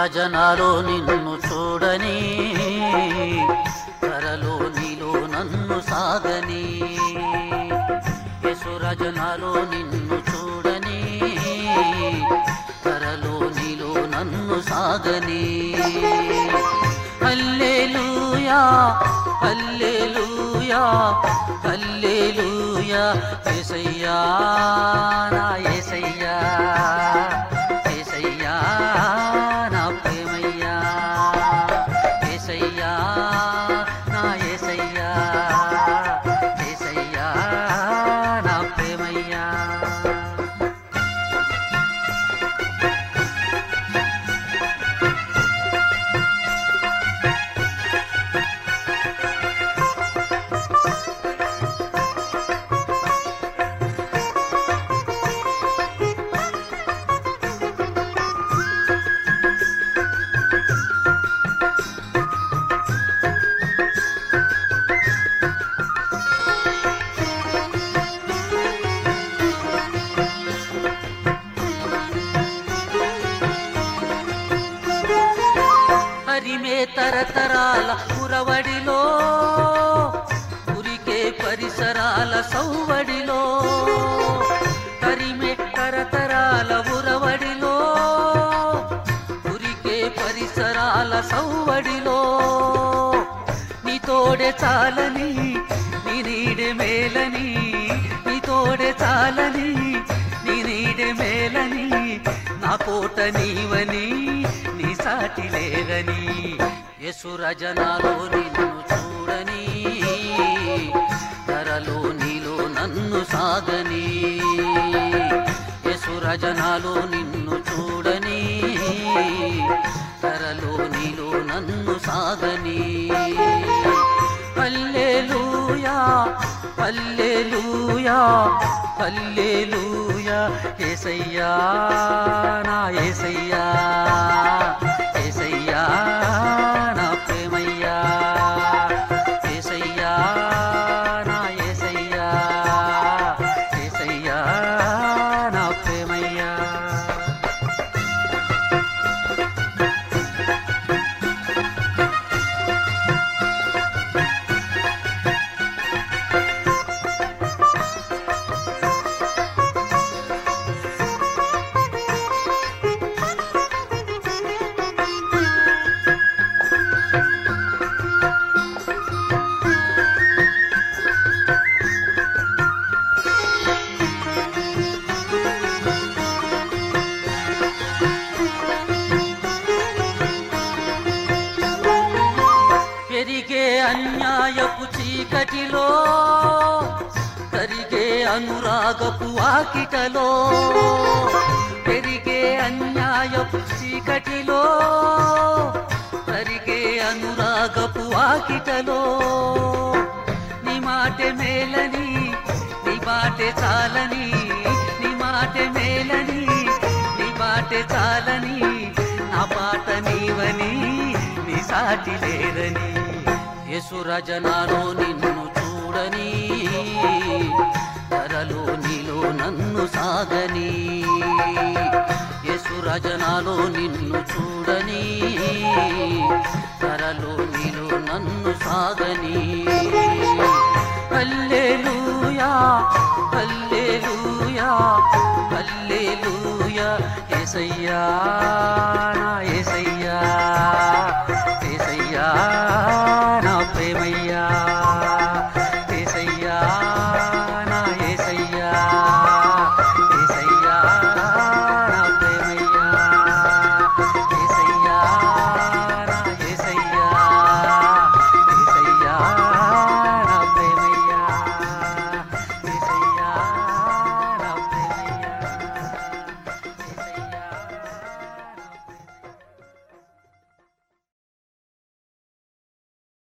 యసురజనాలో నిన్ను చూడని, ధరలో నీలో నన్ను సాగని. యసురజనాలో నిన్ను చూడని, ధరలో నీలో నన్ను సాగని. హల్లెలూయా హల్లెలూయా హల్లెలూయా యేసయ్యా నా యేసయ్యా, యేసయ్యా నా ప్రేమయ్యా, యేసయ్యా నా యేసయ్యా, యేసయ్యా నా ప్రేమయ్యా. హరిమే తరతరాల పురవడిలో, ఉరికే పరిసరాల సౌవడిలో. హరిమే తరతరాల పురవడిలో, ఉరికే పరిసరాల సౌవడిలో. నీ తోడే చాలని, నీ నీడే మేలని, నీ తోడే చాలని, నీ నీడే మేలని. నా కోట నీవని, నీ సాటి లేదని. యసురజనాలో నిన్ను చూడని, ధరలో నీలో నన్ను సాగని. యసురజనాలో నిన్ను చూడని, ధరలో నీలో నన్ను సాగని. హల్లెలూయా హల్లెలూయా హల్లెలూయా యేసయ్యా నా యేసయ్యా, యేసయ్యా నా ప్రేమయ్యా, యేసయ్యా నా యేసయ్యా, యేసయ్యా నా ప్రేమయ్యా. పెరిగే అన్యాయపు చీకటిలో, కరిగే అనురాగపు వాకిటలో. పెరిగే అన్యాయపు చీకటిలో, కరిగే అనురాగపు వాకిటలో. నీ మాటే మేలని, నీ బాటే చాలని, నీ మాటే మేలని, నీ బాటే చాలని. నా పాట నీవని, నీ సాటి లేదని. యసురజనాలో నిన్ను చూడని, ధరలో నీలో నన్ను సాగని. యసురజనాలో నిన్ను చూడని, ధరలో నీలో నన్ను సాగని. హల్లెలూయా